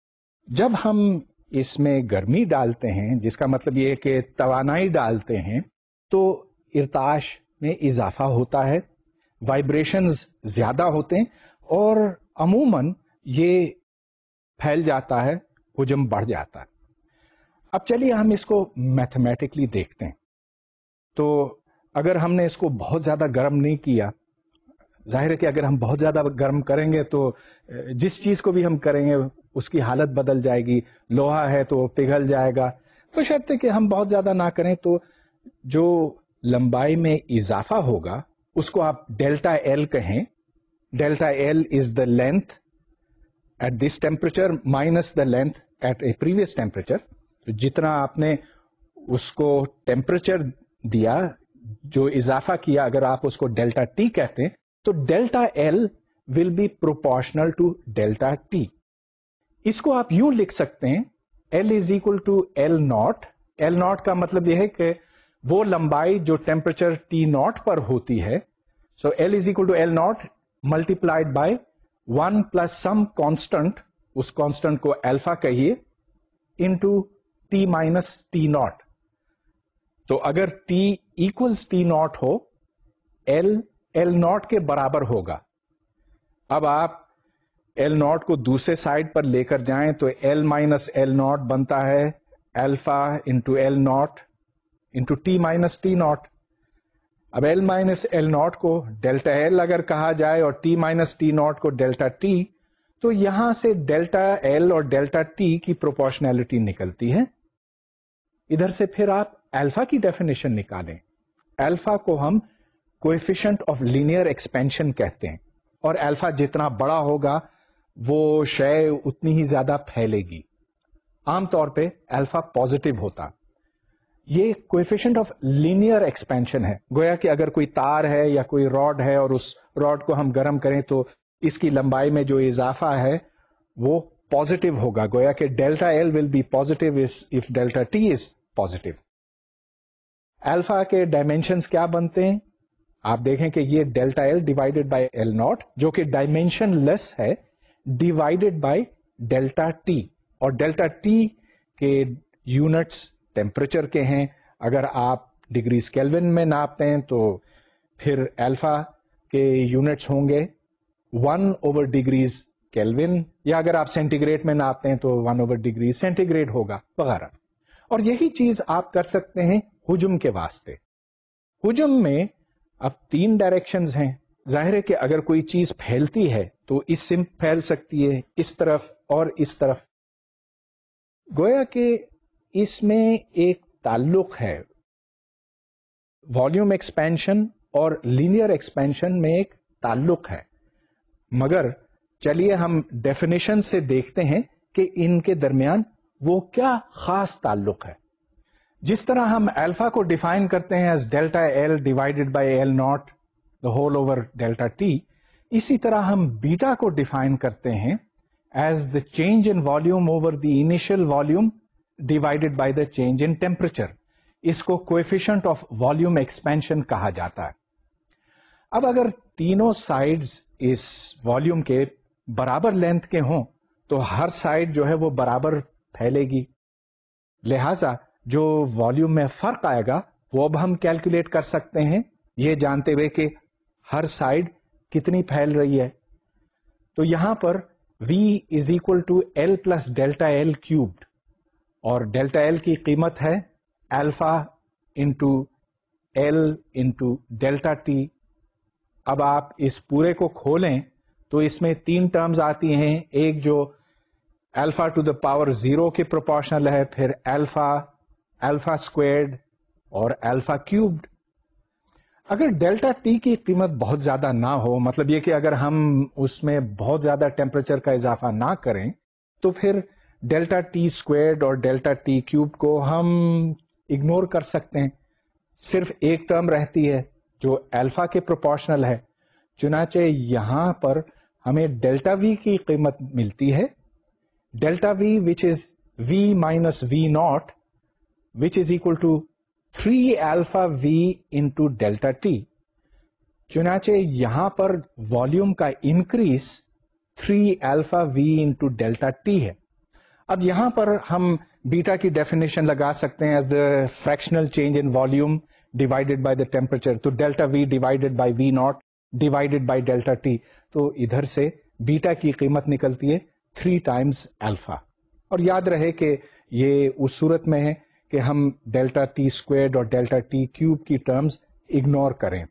جب ہم اس میں گرمی ڈالتے ہیں, جس کا مطلب یہ ہے کہ توانائی ڈالتے ہیں, تو ارتاش میں اضافہ ہوتا ہے, وائبریشنز زیادہ ہوتے ہیں اور عموماً یہ پھیل جاتا ہے, حجم بڑھ جاتا ہے. اب چلیے ہم اس کو میتھمیٹکلی دیکھتے ہیں. تو اگر ہم نے اس کو بہت زیادہ گرم نہیں کیا, ظاہر ہے کہ اگر ہم بہت زیادہ گرم کریں گے تو جس چیز کو بھی ہم کریں گے اس کی حالت بدل جائے گی. لوہا ہے تو پگھل جائے گا, تو شرط ہے کہ ہم بہت زیادہ نہ کریں. تو جو لمبائی میں اضافہ ہوگا اس کو آپ ڈیلٹا ایل کہیں. Delta L is the length at this temperature minus the length at a previous temperature. تو جتنا آپ نے اس کو ٹیمپریچر دیا, جو اضافہ کیا, اگر آپ اس کو ڈیلٹا ٹی کہتے ہیں تو delta L will be proportional to delta T. اس کو آپ یوں لکھ سکتے ہیں, L is equal to L naught. L naught کا مطلب یہ ہے کہ وہ لمبائی جو ٹیمپریچر ٹی ناٹ پر ہوتی ہے. So L is equal to L naught multiplied by one plus some constant, اس کانسٹنٹ کو الفا کہیے, into T minus T naught. تو اگر ٹی ایکولس ٹی ناٹ ہو, ایل ایل ناٹ کے برابر ہوگا. اب آپ ایل ناٹ کو دوسرے سائڈ پر لے کر جائیں تو ایل مائنس ایل ناٹ بنتا ہے alpha into L naught into T minus T naught. اب ایل مائنس ایل ناٹ کو ڈیلٹا ایل اگر کہا جائے اور ٹی مائنس ٹی ناٹ کو ڈیلٹا ٹی, تو یہاں سے ڈیلٹا ایل اور ڈیلٹا ٹی کی پروپورشنلٹی نکلتی ہے. ادھر سے پھر آپ الفا کی ڈیفینیشن نکالیں. الفا کو ہم کوئفیشنٹ آف لینئر ایکسپینشن کہتے ہیں, اور الفا جتنا بڑا ہوگا وہ شے اتنی ہی زیادہ پھیلے گی. عام طور پہ الفا پازیٹو ہوتا. یہ کوئفیشنٹ آف لینئر ایکسپینشن ہے. گویا کہ اگر کوئی تار ہے یا کوئی راڈ ہے اور اس راڈ کو ہم گرم کریں تو اس کی لمبائی میں جو اضافہ ہے وہ پازیٹو ہوگا. گویا کہ delta L will be positive if delta T is positive. Alpha کے ڈائمینشنز کیا بنتے ہیں؟ آپ دیکھیں کہ یہ delta L divided by L naught, جو کہ ڈائمینشن لیس ہے, ڈیوائڈیڈ بائی ڈیلٹا ٹی. اور ڈیلٹا ٹی کے یونٹس ٹیمپریچر کے ہیں. اگر آپ ڈگریز کیلون میں ناپتے ہیں تو پھر الفا کے یونٹس ہوں گے ون اوور ڈگریز کیلون, یا اگر آپ سینٹی گریڈ میں ناپتے ہیں تو one over degree centigrade ہوگا وغیرہ. اور یہی چیز آپ کر سکتے ہیں حجم کے واسطے. حجم میں اب تین ڈائریکشنز ہیں. ظاہر ہے کہ اگر کوئی چیز پھیلتی ہے تو اس سے پھیل سکتی ہے, اس طرف اور اس طرف. گویا کہ اس میں ایک تعلق ہے, والیوم ایکسپینشن اور لینئر ایکسپینشن میں ایک تعلق ہے. مگر چلیے ہم ڈیفینیشن سے دیکھتے ہیں کہ ان کے درمیان وہ کیا خاص تعلق ہے. جس طرح ہم الفا کو ڈیفائن کرتے ہیں as delta L divided by L naught the whole over delta T, اسی طرح ہم بیٹا کو ڈیفائن کرتے ہیں as the change in volume over the initial volume divided by the change in temperature. اس کو کوئفیشنٹ آف والیوم ایکسپینشن کہا جاتا ہے. اب اگر تینوں سائڈز اس والیوم کے برابر لینتھ کے ہوں تو ہر سائڈ جو ہے وہ برابر پھیلے گی. لہذا جو والیوم میں فرق آئے گا وہ اب ہم کیلکولیٹ کر سکتے ہیں یہ جانتے ہوئے کہ ہر سائڈ کتنی پھیل رہی ہے. تو یہاں پر V is equal to L plus delta L cubed, اور ڈیلٹا ایل کی قیمت ہے alpha into L into delta T. اب آپ اس پورے کو کھولیں تو اس میں تین ٹرمز آتی ہیں, ایک جو alpha to the power zero کے پروپورشنل ہے, پھر الفا, الفا اسکوائرڈ اور الفا کیوبڈ. اگر ڈیلٹا ٹی کی قیمت بہت زیادہ نہ ہو, مطلب یہ کہ اگر ہم اس میں بہت زیادہ ٹیمپریچر کا اضافہ نہ کریں, تو پھر ڈیلٹا ٹی اسکوائرڈ اور ڈیلٹا ٹی کیوب کو ہم اگنور کر سکتے ہیں. صرف ایک ٹرم رہتی ہے جو الفا کے پروپورشنل ہے. چنانچہ یہاں پر ہمیں ڈیلٹا وی کی قیمت ملتی ہے, delta V which is V minus V naught which is equal to three alpha V into delta T. چنانچہ یہاں پر والیوم کا increase three alpha V into delta T ہے. اب یہاں پر ہم بیٹا کی ڈیفینیشن لگا سکتے ہیں as the fractional change in volume divided by the temperature. تو delta V divided by V naught divided by delta T. تو ادھر سے بیٹا کی قیمت نکلتی ہے تھری ٹائمز الفا. اور یاد رہے کہ یہ اس صورت میں ہے کہ ہم ڈیلٹا ٹی اسکوائرڈ اور ڈیلٹا ٹی کیوب کی ٹرمز اگنور کریں.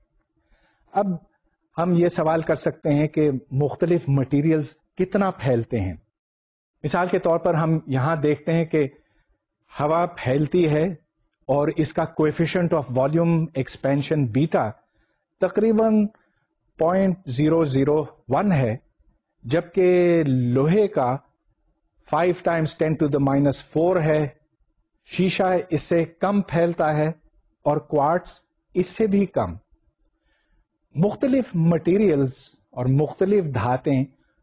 اب ہم یہ سوال کر سکتے ہیں کہ مختلف مٹیریلز کتنا پھیلتے ہیں. مثال کے طور پر ہم یہاں دیکھتے ہیں کہ ہوا پھیلتی ہے اور اس کا coefficient of volume expansion beta تقریباً پوائنٹ زیرو زیرو ون ہے, جبکہ لوہے کا five times ten to the minus four ہے, شیشہ اس سے کم پھیلتا ہے اور کوارٹز اس سے بھی کم. مختلف مٹیریلز اور مختلف دھاتیں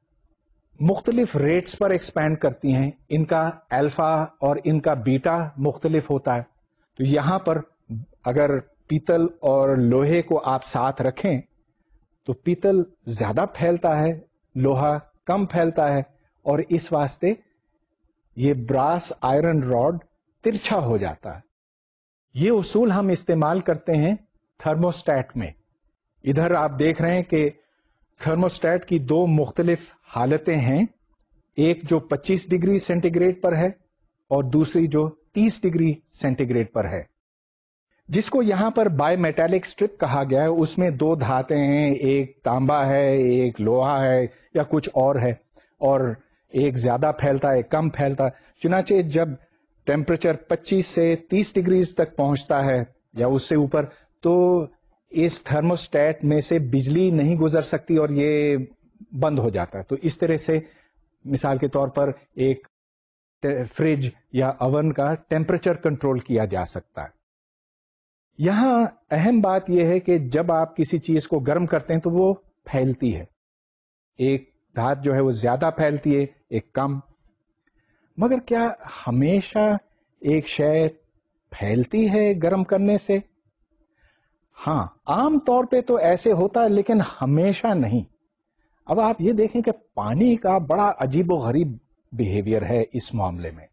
مختلف ریٹس پر ایکسپینڈ کرتی ہیں, ان کا الفا اور ان کا بیٹا مختلف ہوتا ہے. تو یہاں پر اگر پیتل اور لوہے کو آپ ساتھ رکھیں تو پیتل زیادہ پھیلتا ہے, لوہا کم پھیلتا ہے, اور اس واسطے یہ براس آئرن راڈ ترچھا ہو جاتا ہے. یہ اصول ہم استعمال کرتے ہیں تھرموسٹیٹ میں. ادھر آپ دیکھ رہے ہیں کہ تھرموسٹیٹ کی دو مختلف حالتیں ہیں, ایک جو پچیس ڈگری سینٹی گریڈ پر ہے اور دوسری جو تیس ڈگری سینٹی گریڈ پر ہے. جس کو یہاں پر بائی میٹالک اسٹرپ کہا گیا ہے, اس میں دو دھاتیں ہیں, ایک تانبا ہے, ایک لوہا ہے یا کچھ اور ہے, اور ایک زیادہ پھیلتا ہے, کم پھیلتا ہے. چنانچہ جب ٹیمپریچر پچیس سے تیس ڈگریز تک پہنچتا ہے یا اس سے اوپر, تو اس تھرموسٹیٹ میں سے بجلی نہیں گزر سکتی اور یہ بند ہو جاتا ہے. تو اس طرح سے مثال کے طور پر ایک فریج یا اوون کا ٹیمپریچر کنٹرول کیا جا سکتا ہے. یہاں اہم بات یہ ہے کہ جب آپ کسی چیز کو گرم کرتے ہیں تو وہ پھیلتی ہے, ایک دھات جو ہے وہ زیادہ پھیلتی ہے, ایک کم. مگر کیا ہمیشہ ایک شے پھیلتی ہے گرم کرنے سے؟ ہاں, عام طور پہ تو ایسے ہوتا ہے, لیکن ہمیشہ نہیں. اب آپ یہ دیکھیں کہ پانی کا بڑا عجیب و غریب بیہیویئر ہے اس معاملے میں.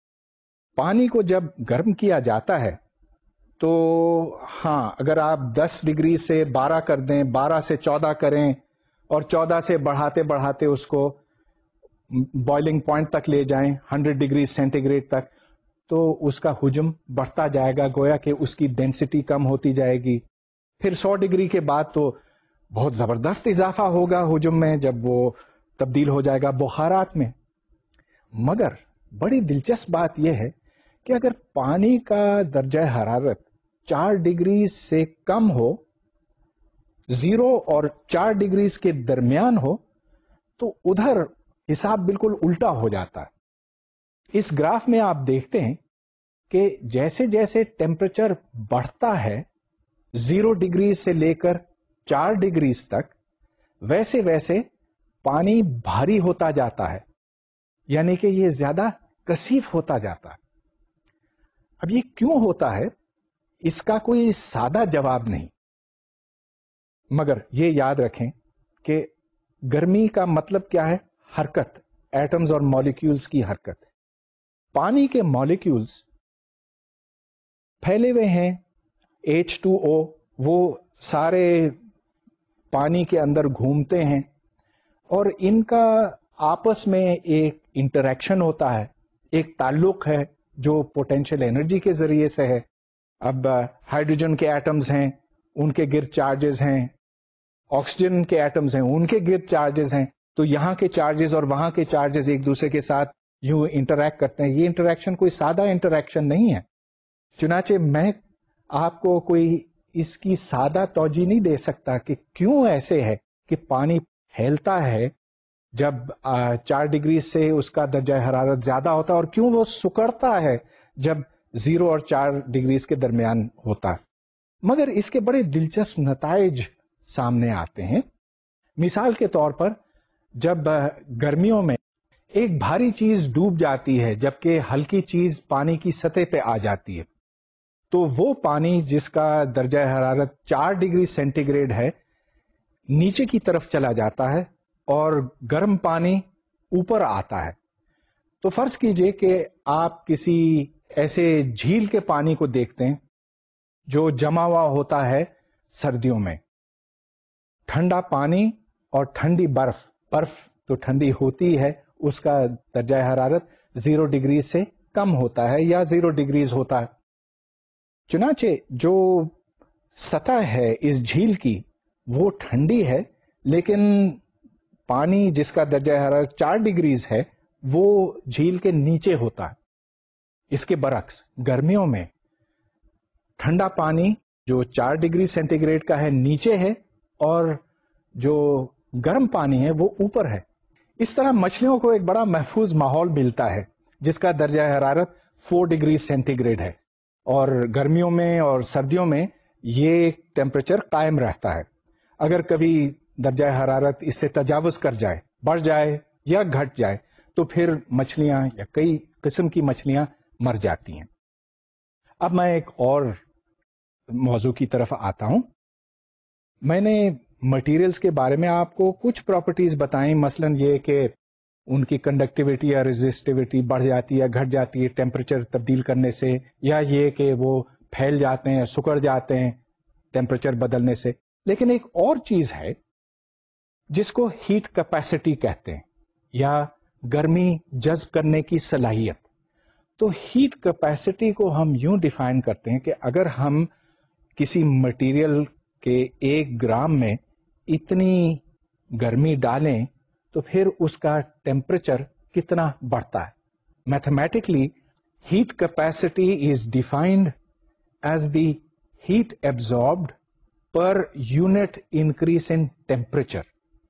پانی کو جب گرم کیا جاتا ہے تو ہاں, اگر آپ دس ڈگری سے بارہ کر دیں, بارہ سے چودہ کریں, اور چودہ سے بڑھاتے بڑھاتے اس کو بوائلنگ پوائنٹ تک لے جائیں, ہنڈریڈ ڈگری سینٹی گریڈ تک, تو اس کا حجم بڑھتا جائے گا, گویا کہ اس کی ڈینسٹی کم ہوتی جائے گی. پھر سو ڈگری کے بعد تو بہت زبردست اضافہ ہوگا حجم میں, جب وہ تبدیل ہو جائے گا بخارات میں. مگر بڑی دلچسپ بات یہ ہے کہ اگر پانی کا درجہ حرارت چار ڈگری سے کم ہو, زیرو اور چار ڈگریز کے درمیان ہو, تو ادھر حساب بالکل الٹا ہو جاتا ہے. اس گراف میں آپ دیکھتے ہیں کہ جیسے جیسے ٹیمپریچر بڑھتا ہے زیرو ڈگری سے لے کر چار ڈگریز تک, ویسے ویسے پانی بھاری ہوتا جاتا ہے, یعنی کہ یہ زیادہ کثیف ہوتا جاتا ہے. اب یہ کیوں ہوتا ہے, اس کا کوئی سادہ جواب نہیں. مگر یہ یاد رکھیں کہ گرمی کا مطلب کیا ہے؟ حرکت، ایٹمز اور مالیکیولز کی حرکت. پانی کے مالیکیولز پھیلے ہوئے ہیں، ایچ ٹو او، وہ سارے پانی کے اندر گھومتے ہیں اور ان کا آپس میں ایک انٹریکشن ہوتا ہے، ایک تعلق ہے جو پوٹینشیل انرجی کے ذریعے سے ہے. اب ہائیڈروجن کے ایٹمز ہیں، ان کے گرد چارجز ہیں، آکسیجن کے ایٹمز ہیں، ان کے گرد چارجز ہیں، تو یہاں کے چارجز اور وہاں کے چارجز ایک دوسرے کے ساتھ یوں انٹریکٹ کرتے ہیں. یہ انٹریکشن کوئی سادہ انٹریکشن نہیں ہے. چنانچہ میں آپ کو کوئی اس کی سادہ توجہ نہیں دے سکتا کہ کیوں ایسے ہے کہ پانی پھیلتا ہے جب چار ڈگری سے اس کا درجہ حرارت زیادہ ہوتا ہے، اور کیوں وہ سکڑتا ہے جب زیرو اور چار ڈگریز کے درمیان ہوتا ہے. مگر اس کے بڑے دلچسپ نتائج سامنے آتے ہیں. مثال کے طور پر جب گرمیوں میں ایک بھاری چیز ڈوب جاتی ہے جبکہ ہلکی چیز پانی کی سطح پہ آ جاتی ہے، تو وہ پانی جس کا درجہ حرارت چار ڈگری سینٹی گریڈ ہے نیچے کی طرف چلا جاتا ہے اور گرم پانی اوپر آتا ہے. تو فرض کیجئے کہ آپ کسی ایسے جھیل کے پانی کو دیکھتے ہیں جو جمع ہوا ہوتا ہے سردیوں میں. ٹھنڈا پانی اور ٹھنڈی برف، برف تو ٹھنڈی ہوتی ہے، اس کا درجہ حرارت زیرو ڈگری سے کم ہوتا ہے یا زیرو ڈگریز ہوتا ہے. چنانچہ جو سطح ہے اس جھیل کی وہ ٹھنڈی ہے، لیکن پانی جس کا درجہ حرارت چار ڈگریز ہے وہ جھیل کے نیچے ہوتا ہے. اس کے برعکس گرمیوں میں ٹھنڈا پانی جو چار ڈگری سینٹی گریڈ کا ہے نیچے ہے اور جو گرم پانی ہے وہ اوپر ہے. اس طرح مچھلیوں کو ایک بڑا محفوظ ماحول ملتا ہے جس کا درجہ حرارت فور ڈگری سینٹی گریڈ ہے، اور گرمیوں میں اور سردیوں میں یہ ٹیمپریچر قائم رہتا ہے. اگر کبھی درجہ حرارت اس سے تجاوز کر جائے، بڑھ جائے یا گھٹ جائے، تو پھر مچھلیاں یا کئی قسم کی مچھلیاں مر جاتی ہیں. اب میں ایک اور موضوع کی طرف آتا ہوں. میں نے مٹیریلز کے بارے میں آپ کو کچھ پراپرٹیز بتائیں، مثلا یہ کہ ان کی کنڈکٹیوٹی یا ریزسٹیوٹی بڑھ جاتی ہے یا گھٹ جاتی ہے ٹیمپریچر تبدیل کرنے سے، یا یہ کہ وہ پھیل جاتے ہیں، سکڑ جاتے ہیں ٹیمپریچر بدلنے سے. لیکن ایک اور چیز ہے جس کو ہیٹ کیپیسٹی کہتے ہیں یا گرمی جذب کرنے کی صلاحیت. تو ہیٹ کیپیسٹی کو ہم یوں ڈیفائن کرتے ہیں کہ اگر ہم کسی مٹیریل کے ایک گرام میں اتنی گرمی ڈالیں تو پھر اس کا ٹیمپریچر کتنا بڑھتا ہے. Mathematically heat capacity is defined as the heat absorbed per unit increase in temperature.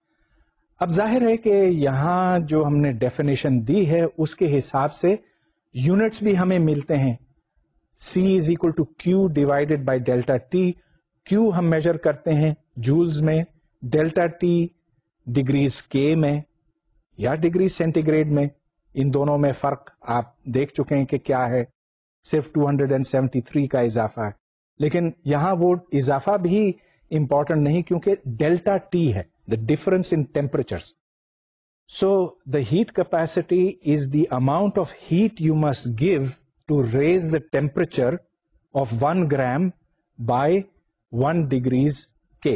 اب ظاہر ہے کہ یہاں جو ہم نے ڈیفینیشن دی ہے اس کے حساب سے یونٹس بھی ہمیں ملتے ہیں. C is equal to Q divided by delta T. Q ہم میجر کرتے ہیں جولز میں، ڈیلٹا ٹی ڈگریز کے میں یا ڈگری سینٹی گریڈ میں. ان دونوں میں فرق آپ دیکھ چکے ہیں کہ کیا ہے، صرف دو سو ستہتر کا اضافہ ہے. لیکن یہاں وہ اضافہ بھی امپورٹنٹ نہیں کیونکہ ڈیلٹا ٹی ہے، the difference in temperatures. So the heat capacity is the amount of heat you must give to raise the temperature of one gram by one degrees K.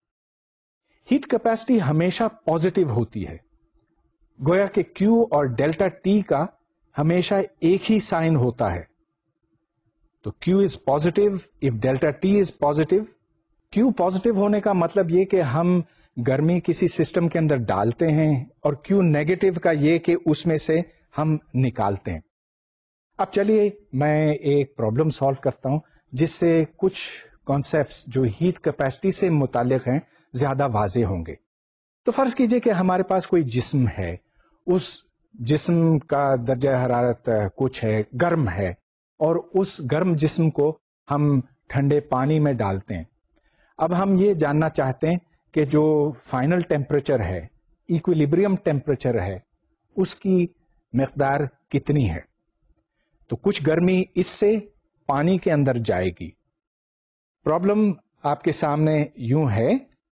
Heat capacity ہمیشہ positive ہوتی ہے، گویا کہ Q اور delta T کا ہمیشہ ایک ہی sign ہوتا ہے. تو Q is positive if delta T is positive. Q positive ہونے کا مطلب یہ کہ ہم گرمی کسی سسٹم کے اندر ڈالتے ہیں، اور کیو نیگیٹو کا یہ کہ اس میں سے ہم نکالتے ہیں. اب چلیے میں ایک پرابلم سالو کرتا ہوں جس سے کچھ کانسیپٹس جو ہیٹ کیپیسٹی سے متعلق ہیں زیادہ واضح ہوں گے. تو فرض کیجئے کہ ہمارے پاس کوئی جسم ہے، اس جسم کا درجہ حرارت کچھ ہے، گرم ہے، اور اس گرم جسم کو ہم ٹھنڈے پانی میں ڈالتے ہیں. اب ہم یہ جاننا چاہتے ہیں کہ جو فائنل ٹیمپریچر ہے، ایکویلیبریم ٹیمپریچر ہے، اس کی مقدار کتنی ہے. تو کچھ گرمی اس سے پانی کے اندر جائے گی. پرابلم آپ کے سامنے یوں ہے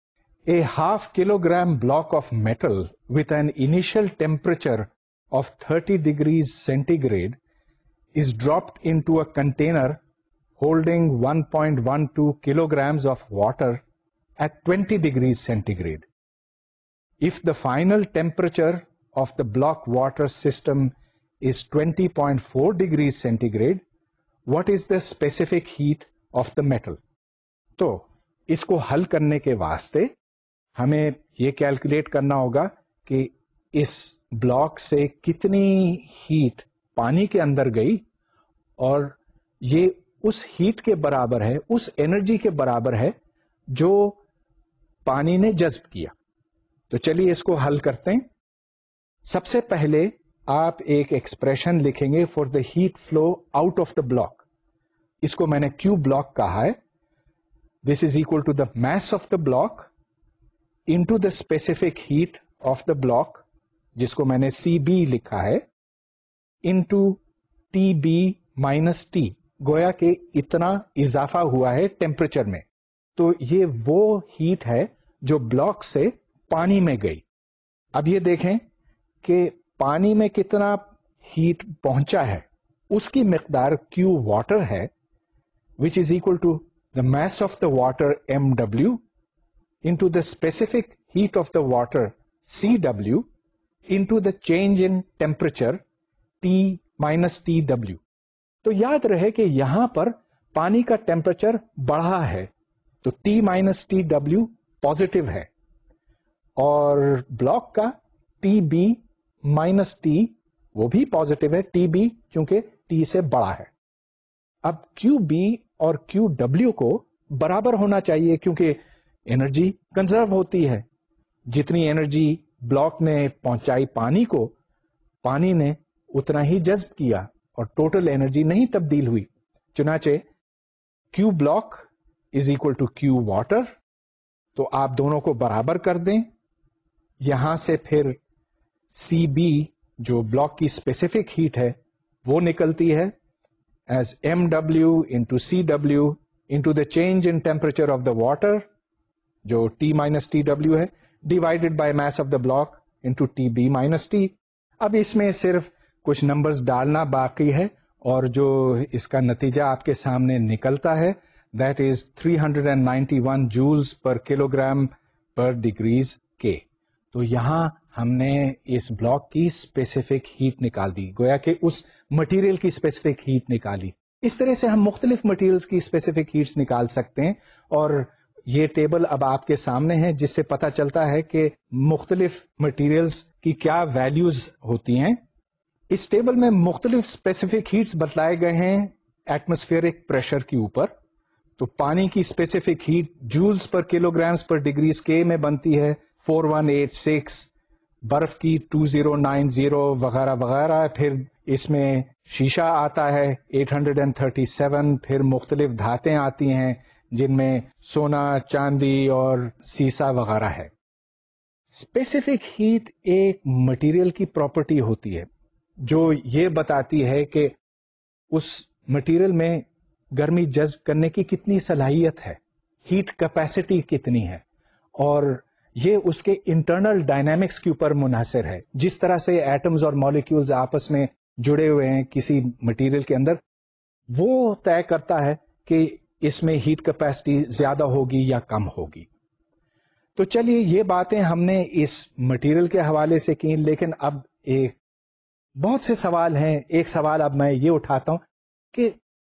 A half kilogram block of metal with an initial temperature of thirty degrees centigrade is dropped into a container holding one point one two kilograms of water at twenty degrees centigrade. If the final temperature of the block water system is twenty point four degrees centigrade, what is the specific heat of the metal? تو اس کو حل کرنے کے واسطے ہمیں یہ calculate کرنا ہوگا کہ اس بلاک سے کتنی ہیٹ پانی کے اندر گئی اور یہ اس ہیٹ کے برابر ہے, اس انرجی کے برابر ہے جو پانی نے جذب کیا. تو چلیے اس کو حل کرتے ہیں. سب سے پہلے آپ ایک ایکسپریشن لکھیں گے for the heat flow out of the block. اس کو میں نے کیو بلاک کہا ہے. This is equal to the mass of the block into the specific heat of the block, جس کو میں نے سی بی لکھا ہے, into T B minus T. گویا کہ اتنا اضافہ ہوا ہے ٹیمپریچر میں. تو یہ وہ ہیٹ ہے جو بلاک سے پانی میں گئی. اب یہ دیکھیں کہ پانی میں کتنا ہیٹ پہنچا ہے, اس کی مقدار کیو واٹر ہے, which is equal to the mass of the water M W into the specific heat of the water C W into the change in temperature T minus T W. تو یاد رہے کہ یہاں پر پانی کا temperature بڑھا ہے تو T minus T W positive ہے, اور بلاک کا ٹی بی مائنس ٹی وہ بھی پازیٹو ہے, ٹی بی چونکہ ٹی سے بڑا ہے. اب کیو بی اور کیو ڈبلو کو برابر ہونا چاہیے کیونکہ انرجی کنزرو ہوتی ہے. جتنی انرجی بلاک نے پہنچائی پانی کو, پانی نے اتنا ہی جذب کیا اور ٹوٹل انرجی نہیں تبدیل ہوئی. چنانچہ Q block is equal to Q water. تو آپ دونوں کو برابر کر دیں. یہاں سے پھر سی بی جو بلاک کی اسپیسیفک ہیٹ ہے وہ نکلتی ہے as M W into C W into the change in temperature of the water جو ٹی مائنس ٹی ڈبلو ہے, divided by mass of the block into T B minus T. اب اس میں صرف کچھ نمبرز ڈالنا باقی ہے اور جو اس کا نتیجہ آپ کے سامنے نکلتا ہے that is three hundred and ninety one joules per kilogram per degrees کے. تو یہاں ہم نے اس بلاک کی اسپیسیفک ہیٹ نکال دی, گویا کہ اس مٹیریل کی اسپیسیفک ہیٹ نکالی. اس طرح سے ہم مختلف مٹیریلز کی اسپیسیفک ہیٹس نکال سکتے ہیں, اور یہ ٹیبل اب آپ کے سامنے ہے جس سے پتا چلتا ہے کہ مختلف مٹیریلز کی کیا ویلیوز ہوتی ہیں. اس ٹیبل میں مختلف اسپیسیفک ہیٹس بتلائے گئے ہیں ایٹماسفیئرک پریشر کے اوپر. تو پانی کی specific heat joules per kilograms per degrees کے میں بنتی ہے فور ون ایٹ سکس, برف کی ٹو زیرو نائن زیرو وغیرہ وغیرہ. پھر اس میں شیشہ آتا ہے eight hundred and thirty seven. پھر مختلف دھاتیں آتی ہیں جن میں سونا, چاندی اور سیسا وغیرہ ہے. اسپیسیفک ہیٹ ایک مٹیریل کی پراپرٹی ہوتی ہے جو یہ بتاتی ہے کہ اس مٹیریل میں گرمی جذب کرنے کی کتنی صلاحیت ہے, ہیٹ کیپیسٹی کتنی ہے, اور یہ اس کے انٹرنل ڈائنامکس کے اوپر منحصر ہے. جس طرح سے ایٹمز اور مالیکیولز آپس میں جڑے ہوئے ہیں کسی مٹیریل کے اندر, وہ طے کرتا ہے کہ اس میں ہیٹ کیپیسٹی زیادہ ہوگی یا کم ہوگی. تو چلیے یہ باتیں ہم نے اس مٹیریل کے حوالے سے کی, لیکن اب ایک بہت سے سوال ہیں. ایک سوال اب میں یہ اٹھاتا ہوں کہ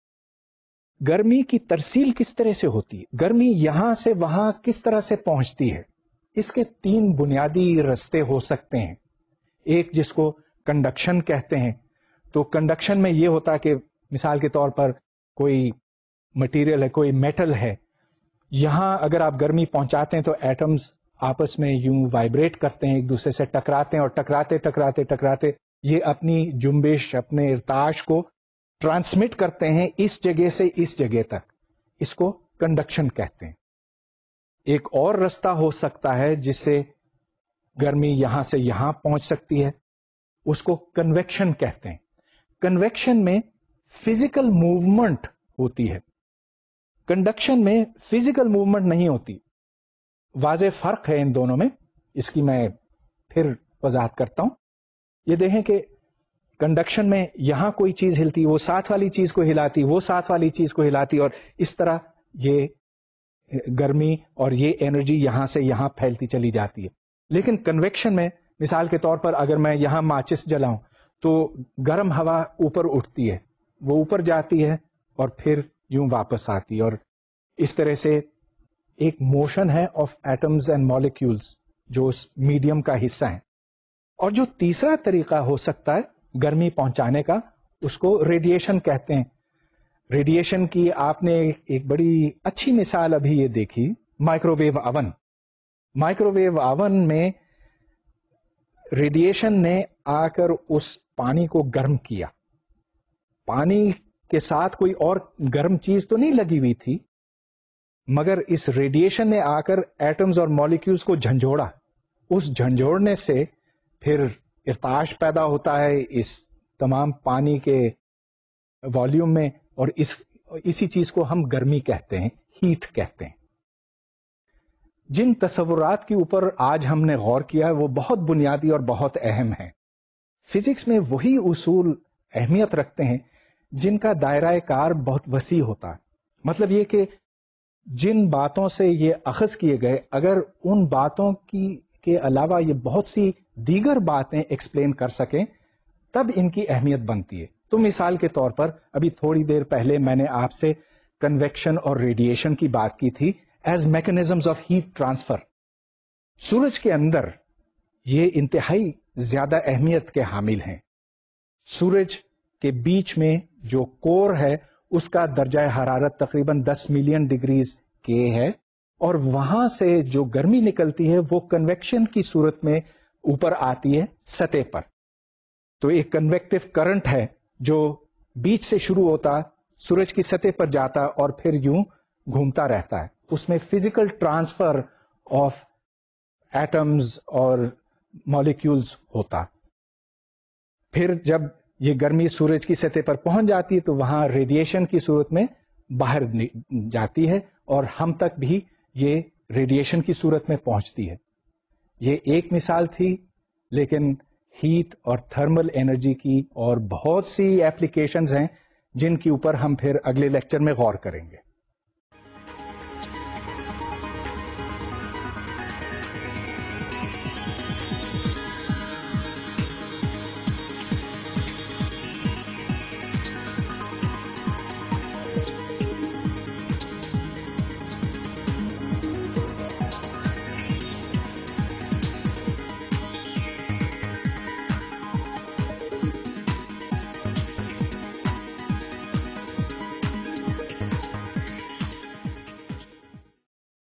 گرمی کی ترسیل کس طرح سے ہوتی ہے, گرمی یہاں سے وہاں کس طرح سے پہنچتی ہے. اس کے تین بنیادی رستے ہو سکتے ہیں. ایک جس کو کنڈکشن کہتے ہیں. تو کنڈکشن میں یہ ہوتا ہے کہ مثال کے طور پر کوئی مٹیریل ہے, کوئی میٹل ہے, یہاں اگر آپ گرمی پہنچاتے ہیں تو ایٹمز آپس میں یوں وائبریٹ کرتے ہیں, ایک دوسرے سے ٹکراتے ہیں, اور ٹکراتے ٹکراتے ٹکراتے یہ اپنی جنبش, اپنے ارتعاش کو ٹرانسمٹ کرتے ہیں اس جگہ سے اس جگہ تک. اس کو کنڈکشن کہتے ہیں. ایک اور رستہ ہو سکتا ہے جس سے گرمی یہاں سے یہاں پہنچ سکتی ہے, اس کو کنویکشن کہتے ہیں. کنویکشن میں فزیکل موومنٹ ہوتی ہے, کنڈکشن میں فزیکل موومنٹ نہیں ہوتی. واضح فرق ہے ان دونوں میں، اس کی میں پھر وضاحت کرتا ہوں. یہ دیکھیں کہ کنڈکشن میں یہاں کوئی چیز ہلتی، وہ ساتھ والی چیز کو ہلاتی، وہ ساتھ والی چیز کو ہلاتی، اور اس طرح یہ گرمی اور یہ انرجی یہاں سے یہاں پھیلتی چلی جاتی ہے. لیکن کنویکشن میں مثال کے طور پر اگر میں یہاں ماچس جلاؤں تو گرم ہوا اوپر اٹھتی ہے، وہ اوپر جاتی ہے اور پھر یوں واپس آتی ہے، اور اس طرح سے ایک موشن ہے آف ایٹمز اینڈ مالیکیولز جو اس میڈیم کا حصہ ہیں. اور جو تیسرا طریقہ ہو سکتا ہے گرمی پہنچانے کا، اس کو ریڈیشن کہتے ہیں. ریڈیشن کی آپ نے ایک بڑی اچھی مثال ابھی یہ دیکھی، microwave oven. Microwave oven میں ریڈیشن نے آ کر اس پانی کو گرم کیا. پانی کے ساتھ کوئی اور گرم چیز تو نہیں لگی ہوئی تھی، مگر اس ریڈیشن نے آ کر ایٹمز اور مالیکیولز کو جھنجھوڑا. اس جھنجھوڑنے سے پھر ارتعاش پیدا ہوتا ہے اس تمام پانی کے والیوم میں، اور اس اسی چیز کو ہم گرمی کہتے ہیں، ہیٹ کہتے ہیں. جن تصورات کے اوپر آج ہم نے غور کیا ہے وہ بہت بنیادی اور بہت اہم ہیں. فزکس میں وہی اصول اہمیت رکھتے ہیں جن کا دائرہ کار بہت وسیع ہوتا ہے. مطلب یہ کہ جن باتوں سے یہ اخذ کیے گئے، اگر ان باتوں کی کے علاوہ یہ بہت سی دیگر باتیں ایکسپلین کر سکیں تب ان کی اہمیت بنتی ہے. تو مثال کے طور پر ابھی تھوڑی دیر پہلے میں نے آپ سے کنویکشن اور ریڈیشن کی بات کی تھی as mechanisms of heat transfer. سورج کے اندر یہ انتہائی زیادہ اہمیت کے حامل ہیں. سورج کے بیچ میں جو کور ہے اس کا درجہ حرارت تقریباً دس ملین ڈگریز کے ہے، اور وہاں سے جو گرمی نکلتی ہے وہ کنویکشن کی صورت میں اوپر آتی ہے سطح پر. تو ایک کنویکٹو کرنٹ ہے جو بیچ سے شروع ہوتا، سورج کی سطح پر جاتا اور پھر یوں گھومتا رہتا ہے. اس میں فزیکل ٹرانسفر آف ایٹمز اور مالیکیولز ہوتا. پھر جب یہ گرمی سورج کی سطح پر پہنچ جاتی ہے تو وہاں ریڈیشن کی صورت میں باہر جاتی ہے، اور ہم تک بھی یہ ریڈیشن کی صورت میں پہنچتی ہے. یہ ایک مثال تھی، لیکن ہیٹ اور تھرمل انرجی کی اور بہت سی ایپلیکیشنز ہیں جن کے اوپر ہم پھر اگلے لیکچر میں غور کریں گے.